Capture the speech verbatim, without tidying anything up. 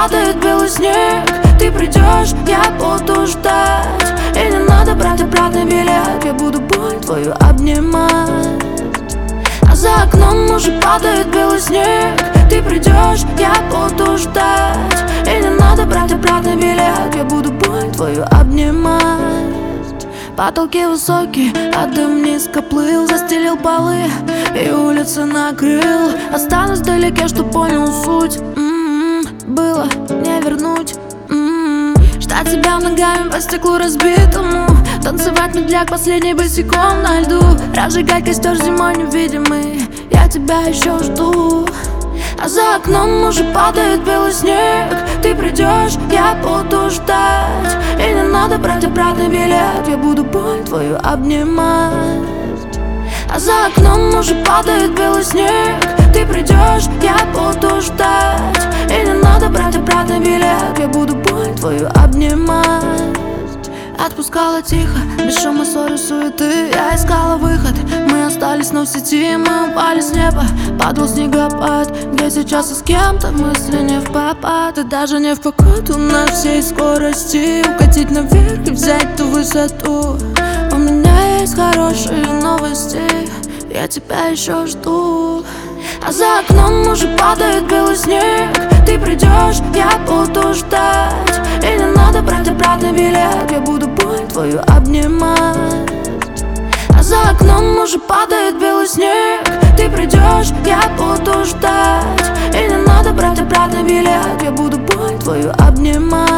падает белый снег. Ты придешь, я буду ждать. И не надо брать обратный билет. Я буду боль твою обнимать. А за окном уже падает белый снег. Ты придешь, я буду ждать. И не надо брать обратный билет. Я буду боль твою обнимать. Потолки высокие, а дым низко плыл. Застелил полы и улицы накрыл. Останусь вдалеке, что понял суть. М-м-м, было не вернуть. М-м-м, ждать тебя ногами по стеклу разбитому. Танцевать медляк последний босиком на льду. Разжигать костер зимой невидимый. Я тебя еще жду. А за окном уже падает белый снег. Ты придешь, я буду ждать. И не надо брать обратный билет. Я буду боль твою обнимать. А за окном уже падает белый снег. Ты придешь, я буду ждать. И не надо брать обратный билет. Я буду боль твою обнимать. Отпускала тихо, без шума, ссоры, суеты. Я искала выход, мы остались, но в сети. Мы упали с неба, падал снегопад. Где сейчас и с кем-то мысли не в попад. И даже не в покой на всей скорости. Укатить наверх и взять ту высоту. У меня есть хорошие новости. Я тебя еще жду. А за окном уже падает белый снег. Ты придешь, я буду ждать. И не надо брать обратный билет. Я буду боль твою обнимать. А за окном уже падает белый снег. Ты придешь, я буду ждать. И не надо брать обратный билет. Я буду боль твою обнимать.